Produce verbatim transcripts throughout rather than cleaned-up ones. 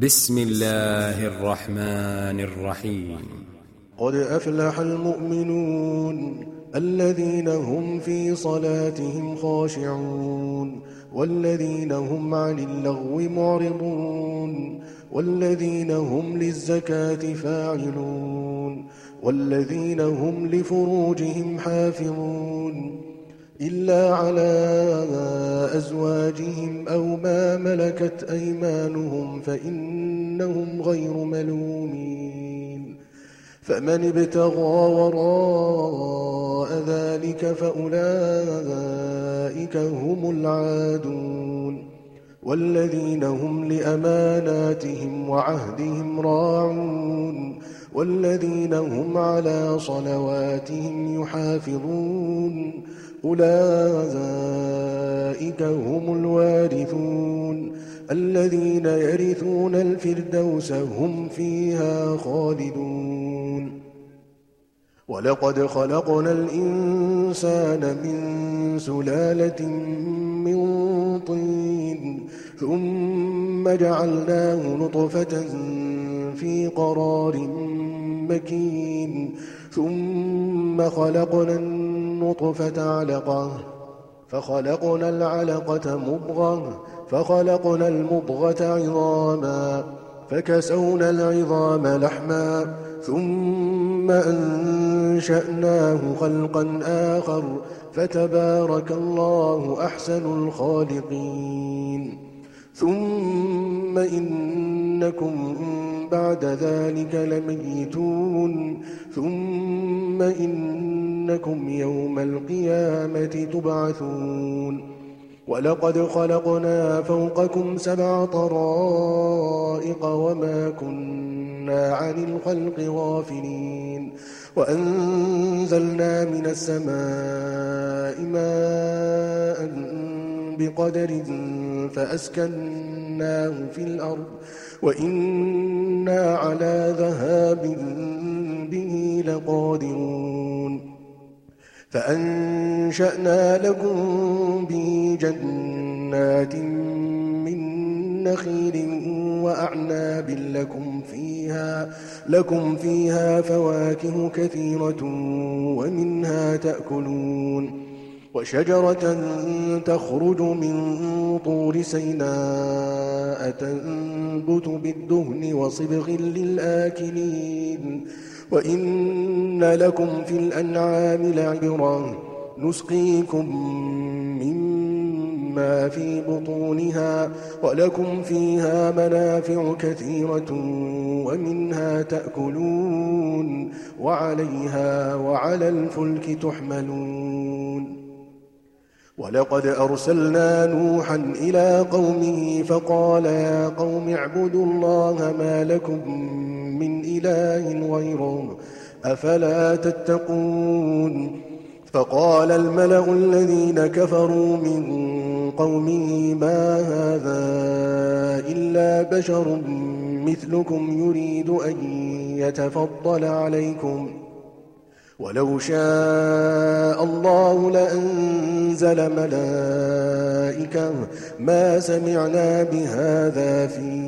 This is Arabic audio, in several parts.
بسم الله الرحمن الرحيم. قد أفلح المؤمنون الذين هم في صلاتهم خاشعون والذين هم عن اللغو معرضون والذين هم للزكاة فاعلون والذين هم لفروجهم حافظون إلا على أزواجهم أو ما ملكت أيمانهم فإنهم غير ملومين. فمن ابتغى وراء ذلك فأولئك هم العادون والذين هم لأماناتهم وعهدهم راعون والذين هم على صلواتهم يحافظون أولئك هم الوارثون الذين يرثون الفردوس هم فيها خالدون. ولقد خلقنا الإنسان من سلالة من طين ثم جعلناه نطفة في قرار مكين ثم خلقنا النطفة علقة فخلقنا العلقة مضغة فخلقنا المضغة عظاما فكسونا العظام لحما ثم أنشأناه خلقا آخر فتبارك الله أحسن الخالقين. ثم إنكم بعد ذلك لميتون ثم إنكم يوم القيامة تبعثون. ولقد خلقنا فوقكم سبع طرائق وما كنا عن الخلق غافلين وأنزلنا من السماء ماء بقدر فأسكناه في الأرض وإنا على ذهاب به لقادرون. فأنشأنا لكم به جنات من نخيل وأعناب لكم فيها, لكم فيها فواكه كثيرة ومنها تأكلون وشجرة تخرج من طور سيناء تنبت بالدهن وصبغ للآكلين وإن لكم في الأنعام لعبرة نسقيكم مما في بطونها ولكم فيها منافع كثيرة ومنها تأكلون وعليها وعلى الفلك تحملون. ولقد أرسلنا نوحا إلى قومه فقال يا قوم اعبدوا الله ما لكم من إله غيره أفلا تتقون. فقال الملأ الذين كفروا من قومه ما هذا إلا بشر مثلكم يريد أن يتفضل عليكم ولو شاء الله لأنزل ملائكة ما سمعنا بهذا في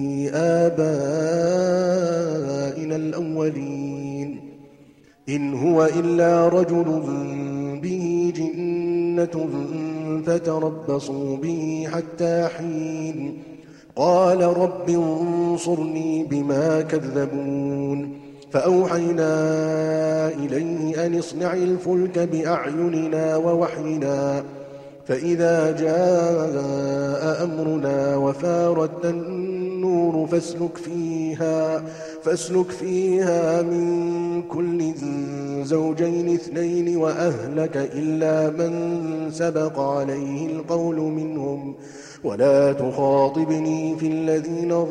آبائنا الأولين إن هو إلا رجل به جنة فتربصوا به حتى حين قال رب انصرني بما كذبون. فأوحينا إليه أن اصنع الفلك بأعيننا ووحينا فإذا جاء أمرنا وفارت النور فاسلك فيها, فاسلك فيها من كل زوجين اثنين وأهلك إلا من سبق عليه القول منهم ولا تخاطبني في الذين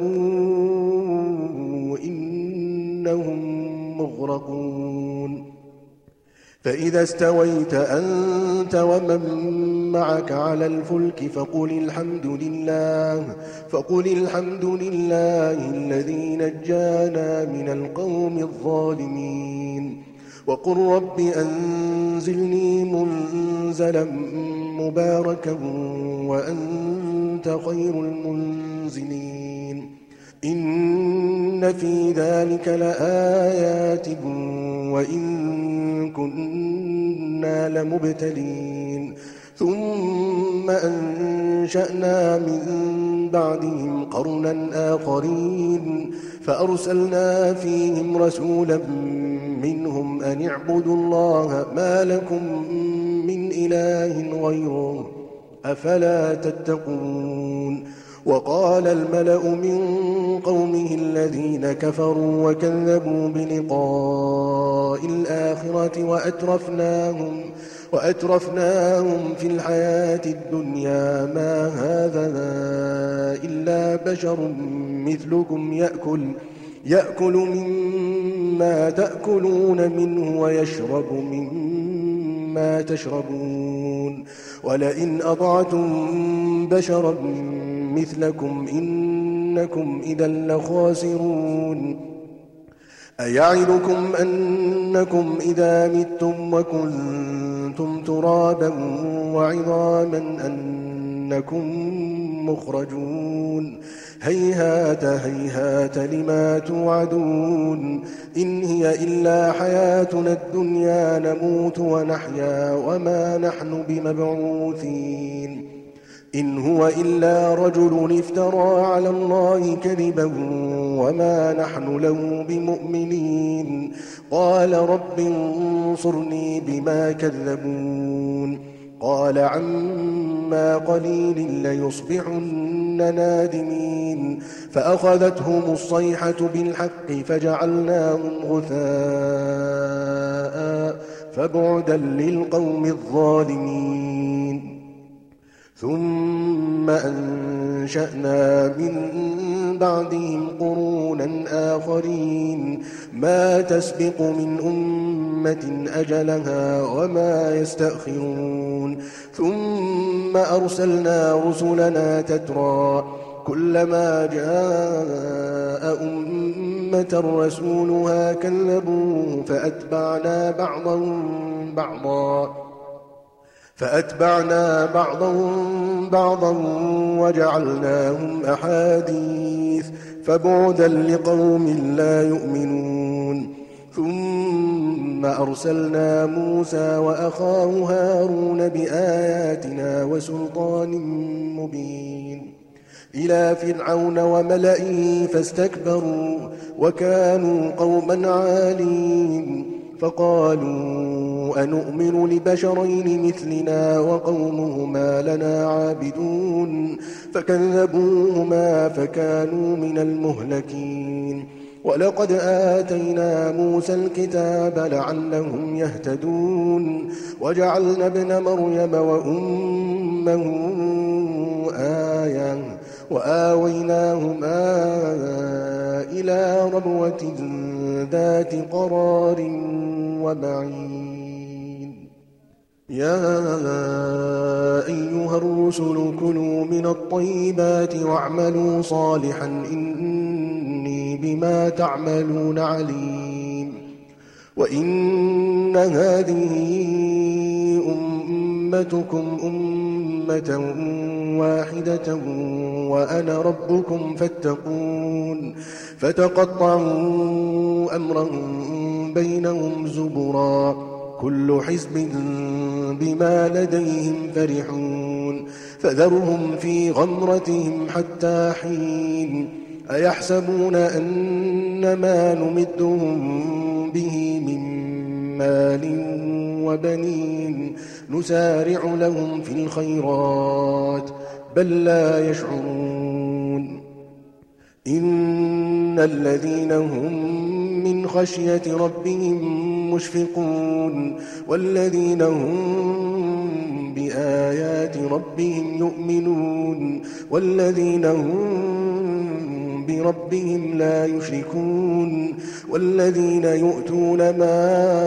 ظلموا إنهم مغرقون. فإذا استويت أنت ومن معك على الفلك فقل الحمد لله فقل الحمد لله الذي نجانا من القوم الظالمين وقل رب أنزلني منزلا مباركا وأنت خير المنزلين. إن في ذلك لآيات وإن كنا لمبتلين ثم أنشأنا من بعدهم قرنا آخرين فأرسلنا فيهم رسولا منهم أن اعبدوا الله ما لكم من إله غيره أفلا تتقون وقال الملأ من قومه الذين كفروا وكذبوا بلقاء الآخرة وأترفناهم, وأترفناهم في الحياة الدنيا ما هذا إلا بشر مثلكم يأكل, يأكل مما تأكلون منه ويشرب مما تشربون ولئن أطعتم بشرا مثلكم إنكم إذا لخاسرون أيعدكم أنكم إذا متم وكنتم ترابا وعظاما أنكم مخرجون هيهات هيهات لما توعدون إن هي إلا حياتنا الدنيا نموت ونحيا وما نحن بمبعوثين إن هو إلا رجل افترى على الله كذبا وما نحن له بمؤمنين قال رب انصرني بما كذبون قال عما قليل ليصبحن نادمين فأخذتهم الصيحة بالحق فجعلناهم غثاء فبعدا للقوم الظالمين ثم أنشأنا من بعدهم قرونا آخرين ما تسبق من أمة أجلها وما يستأخرون ثم أرسلنا رسلنا تترى كلما جاء أمة رسولها كذبوه فأتبعنا بعضهم بعضا فأتبعنا بعضهم بعضا وجعلناهم أحاديث فبعدا لقوم لا يؤمنون ثم أرسلنا موسى وأخاه هارون بآياتنا وسلطان مبين إلى فرعون وملئه فاستكبروا وكانوا قوما عالين فقالوا أنؤمن لبشرين مثلنا وقومهما لنا عابدون فكذبوهما فكانوا من المهلكين ولقد آتينا موسى الكتاب لعلهم يهتدون وجعلنا ابن مريم وأمه آية وآويناهما إلى ربوة ذات قرار ومعين يا أيها الرسل كلوا من الطيبات واعملوا صالحا إني بما تعملون عليم وإن هذه أمتكم أمة واحدة وأنا ربكم فاتقون فتقطعوا أمرهم بينهم زبرا كل حزب بما لديهم فرحون فذرهم في غمرتهم حتى حين أيحسبون أن ما نمدهم به من مال وبنين نسارع لهم في الخيرات بل لا يشعرون إن الذين هم من خشية ربهم مشفقون والذين هم بآيات ربهم يؤمنون والذين هم بربهم لا يشركون والذين يؤتون ما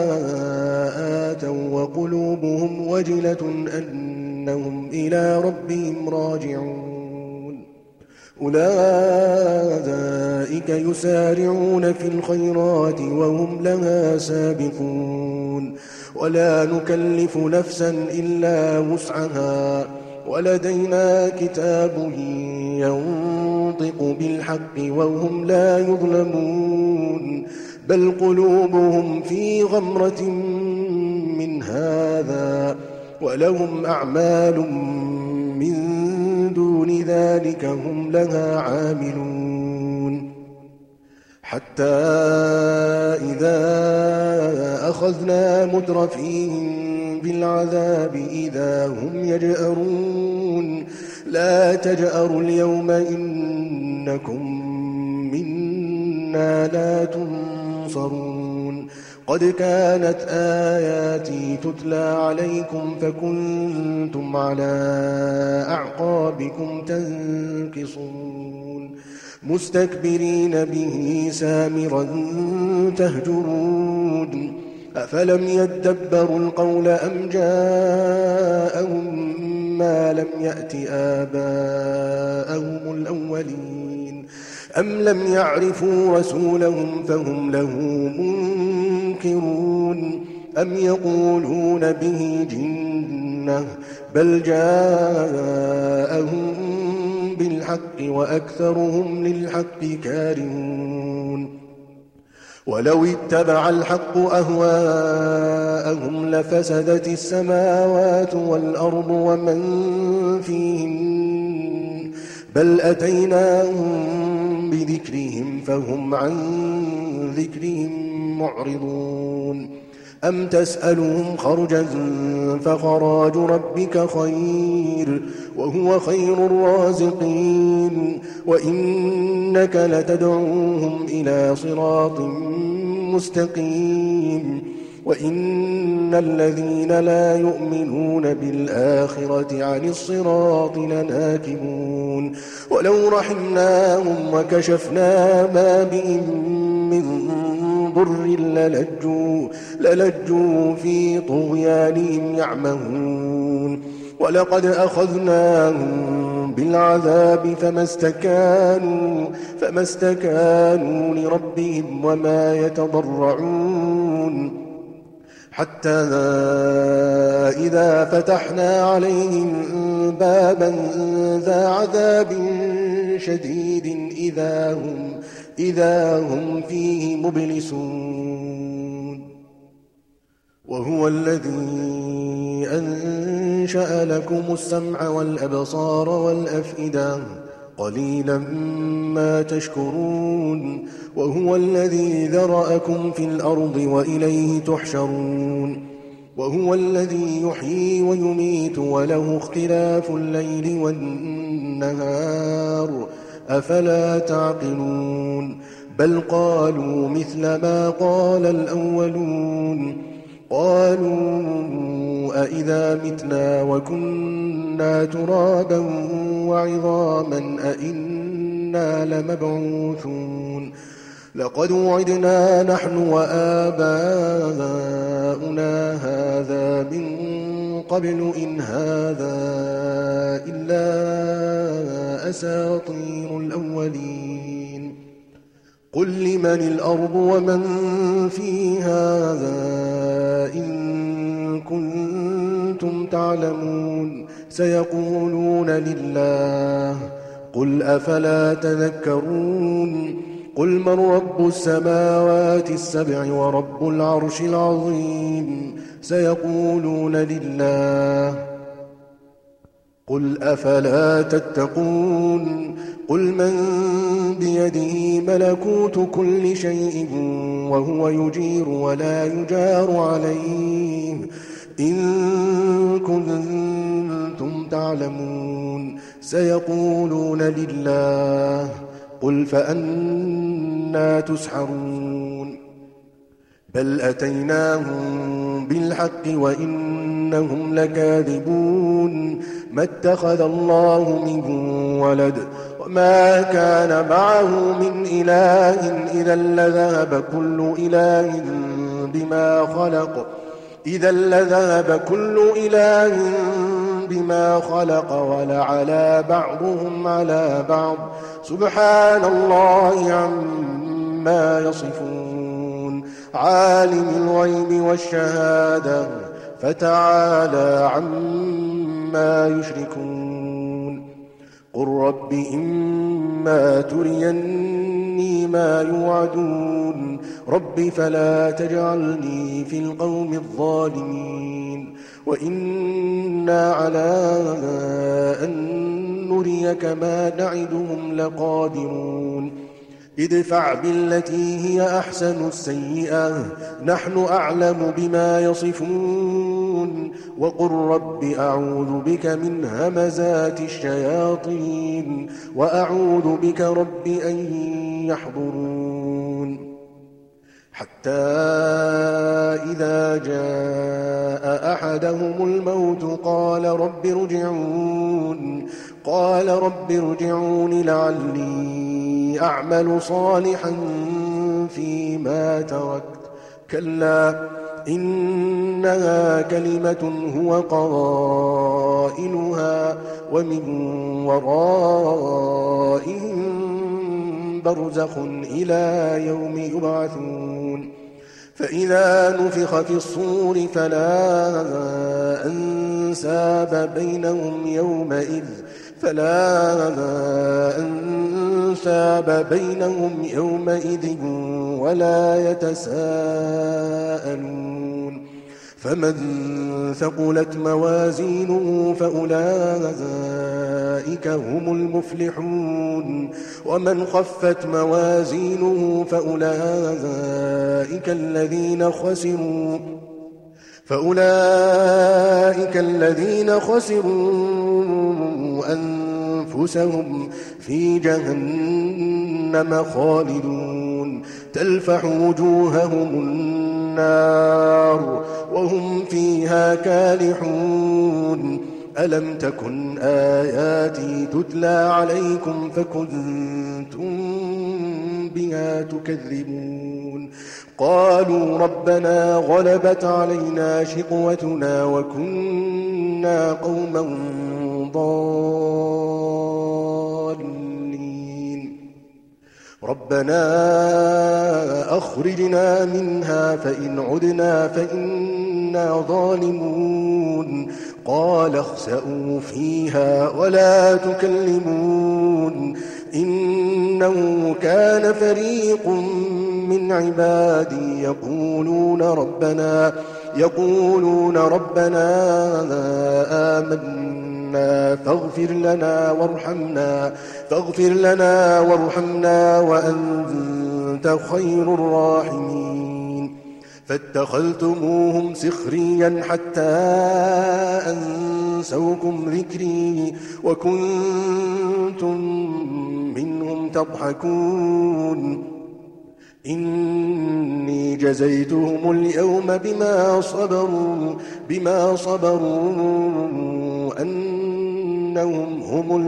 آتوا وقلوبهم وجلة أنهم إلى ربهم راجعون أولئك يسارعون في الخيرات وهم لها سابقون ولا نكلف نفسا إلا وسعها ولدينا كتاب ينظر ينطق بالحق وهم لا يظلمون بل قلوبهم في غمرة من هذا ولهم أعمال من دون ذلك هم لها عاملون حتى إذا أخذنا مترفيهم بالعذاب إذا هم يجأرون لا تجأروا اليوم إنكم منا لا تنصرون قد كانت آياتي تتلى عليكم فكنتم على أعقابكم تنكصون مستكبرين به سامرا تهجرون أفلم يدبروا القول أم جاءهم ما لم يأت آباءهم الأولين أم لم يعرفوا رسولهم فهم له منكرون أم يقولون به جنة بل جاءهم بالحق وأكثرهم للحق كارهون ولو اتبع الحق أهواءهم لفسدت السماوات والأرض ومن فيهن بل أتيناهم بذكرهم فهم عن ذكرهم معرضون أم تسألهم خرجا فخراج ربك خير وهو خير الرازقين وإنك لتدعوهم إلى صراط مستقيم وإن الذين لا يؤمنون بالآخرة عن الصراط لناكبون ولو رحمناهم وكشفنا ما بهم من ضر للجوا, للجوا في طغيانهم يعمهون ولقد أخذناهم بالعذاب فما استكانوا, فما استكانوا لربهم وما يتضرعون حتى إذا فتحنا عليهم بابا ذا عذاب شديد إذا هم, إذا هم فيه مبلسون وهو الذي أنشأ لكم السمع والأبصار والأفئدة قليلا ما تشكرون وهو الذي ذرأكم في الأرض وإليه تحشرون وهو الذي يحيي ويميت وله اختلاف الليل والنهار أفلا تعقلون بل قالوا مثل ما قال الأولون قالوا أئذا متنا وكنا ترابا وعظاما أئنا لمبعوثون لقد وعدنا نحن وآباؤنا هذا من قبل إن هذا إلا أساطير الأولين قل لمن الأرض ومن فيها إن كنتم تعلمون سيقولون لله قل أفلا تذكرون قل من رب السماوات السبع ورب العرش العظيم سيقولون لله قل أفلا تتقون قل من بيده ملكوت كل شيء وهو يجير ولا يجار عليه إن كنتم تعلمون سيقولون لله قل فأنى تسحرون بل أتيناهم بالحق وإنهم لكاذبون ما اتخذ الله من ولد وما كان معه من إله إذا لذهب كل إله بما خلق إذا لذهب كل إله بما خلق ولعلى بعضهم على بعض سبحان الله عما يصفون عالم الغيب والشهادة فتعالى عما يشركون قل رب إما تريني ما يوعدون رب فلا تجعلني في القوم الظالمين وإنا على أن نريك ما نعدهم لقادرون ادفع بالتي هي أحسن السيئة نحن أعلم بما يصفون وقل رب أعوذ بك من همزات الشياطين وأعوذ بك رب أن يحضرون حتى إذا جاء أحدهم الموت قال رب ارجعون قال رب ارجعون لعلي أعمل صالحا فيما تركت كلا إنها كلمة هو قائلها ومن ورائهم برزخ إلى يوم يبعثون فإذا نفخ في الصور فلا أنساب بينهم يومئذ فلا أنساب بينهم يومئذ ولا يتساءلون فمن ثقلت موازينه فأولئك هم المفلحون ومن خفت موازينه فأولئك الذين خسروا فأولئك الذين خسروا أنفسهم في جهنم خالدون تلفح وجوههم النار وهم فيها كالحون ألم تكن آياتي تتلى عليكم فكنتم بها تكذبون قالوا ربنا غلبت علينا شقوتنا وكنا قوما ضالين ربنا أخرجنا منها فإن عدنا فإنا ظالمون قال اخسئوا فيها ولا تكلمون إنه كان فريق من عبادي يقولون ربنا يقولون ربنا آمنا فاغفر لنا وارحمنا فاغفر لنا وارحمنا وأنت خير الراحمين فاتخذتموهم سخريا حتى أنسوكم ذكري وكنتم منهم تضحكون إني جزيتهم اليوم بما صبروا بما صبروا أنهم هم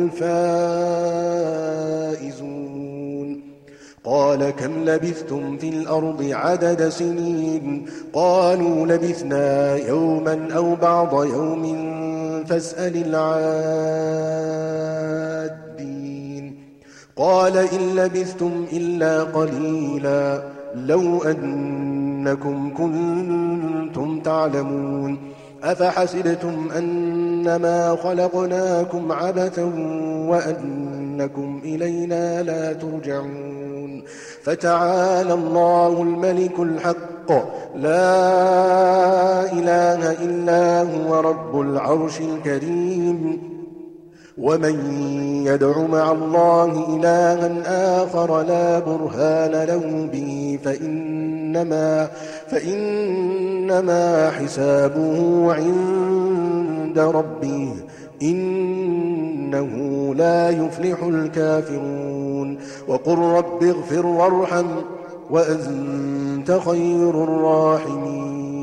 الفائزون قال كم لبثتم في الأرض عدد سنين قالوا لبثنا يوما أو بعض يوم فاسأل العادين قال إن لبثتم إلا قليلا لو أنكم كنتم تعلمون أفحسبتم أنما خلقناكم عبثا وأنكم إلينا لا ترجعون فتعالى الله الملك الحق لا إله إلا هو رب العرش الكريم ومن يدع مع الله إلها آخر لا برهان له به فإنما, فإنما حسابه عند ربه إنه لا يفلح الكافرون وقل رب اغفر وارحم وأنت خير الراحمين